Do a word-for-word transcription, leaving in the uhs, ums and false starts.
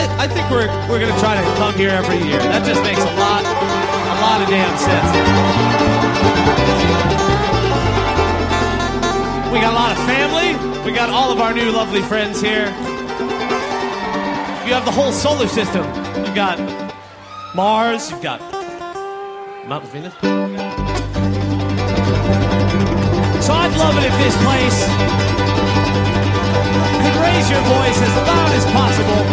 I, I think we're we're gonna try to come here every year. That just makes a lot a lot of damn sense. We got a lot of family. We got all of our new lovely friends here. You have the whole solar system. You've got Mars. You've got Mount Venus. So I'd love it if this place could raise your voice as loud as possible.